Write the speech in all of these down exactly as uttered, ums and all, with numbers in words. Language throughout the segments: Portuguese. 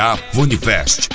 Arraiá Funifest.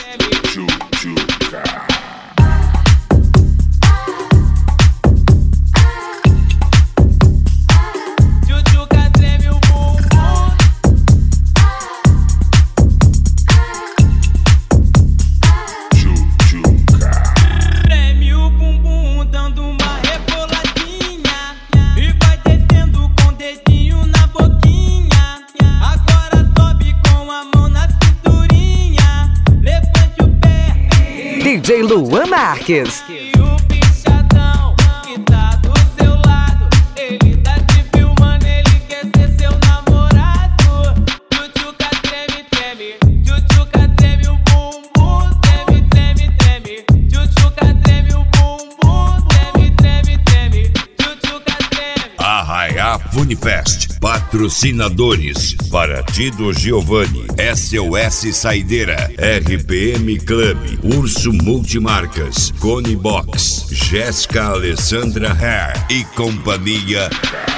D J Luan Marques. E o bichadão que tá do seu lado, ele tá te filmando, ele quer ser seu namorado. Tchutchuca treme, treme, tchutchuca treme o bumbum, treme, treme, treme. Tchutchuca treme o bumbum, treme, treme, treme. Tchutchuca treme. Arraiá Funifest. Patrocinadores: Partido Giovanni, S O S Saideira, R P M Club, Urso Multimarcas, Cone Box, Jéssica Alessandra Hair e companhia.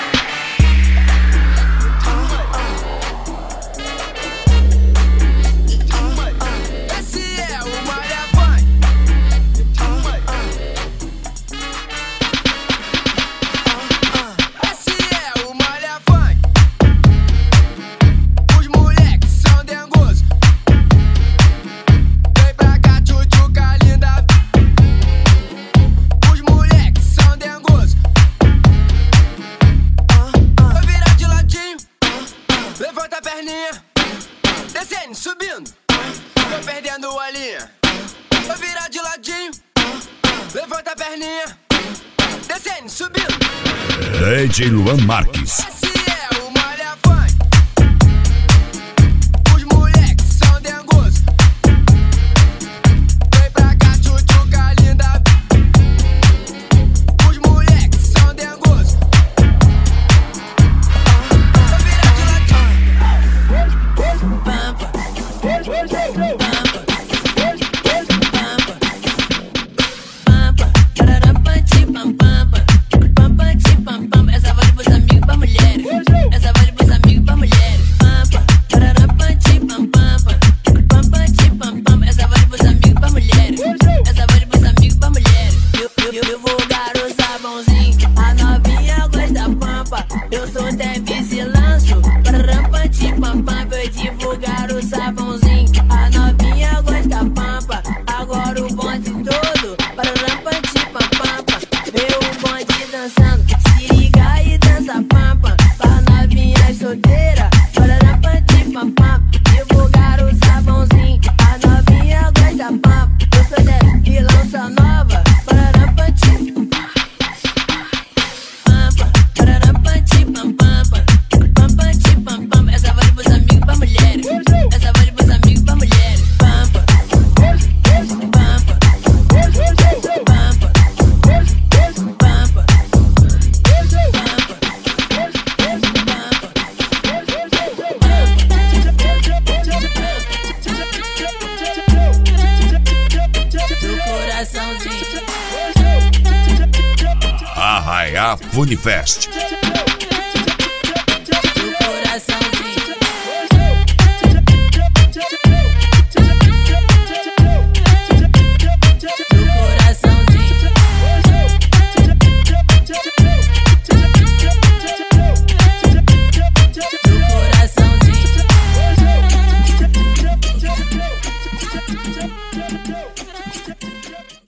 Levanta a perninha, descendo, subindo, tô perdendo a linha. Vou virar de ladinho, levanta a perninha, descendo, subindo. D J Luan Marques. Esse é o Malha Funk. Os moleques são dengosos. Vem pra cá, tchutchuca linda. Os moleques são dengosos. Essa vale pros amigos pra mulheres. Essa vale pros amigos pra mulheres. Essa vale pros amigos pra mulheres. Essa vale pros amigos pra mulheres. Eu, eu, eu vou dar o sabãozinho. A novinha gosta pampa. Eu sou Tevis e lanço. Pararampanti pam pam. Eu divulgar o sabãozinho. A novinha gosta pampa. Agora o bonde todo. Pararampanti pam pam. Vê o bonde dançando. Se liga e dança pampa. Pra novinha solteira. Pararampanti pam pam. Divulgar o sabãozinho. A novinha gosta pampa. Eu sou Tevis e lança nova. Pararampanti pampa. Pararampanti pam pam. Pampanti pam pam. Essa vale pros amigos pra mulheres. Essa vale pros amigos pra mulheres. Pampa. Pampa. Pampa. Pampa. Do coraçãozinho. Arraiá Funifest.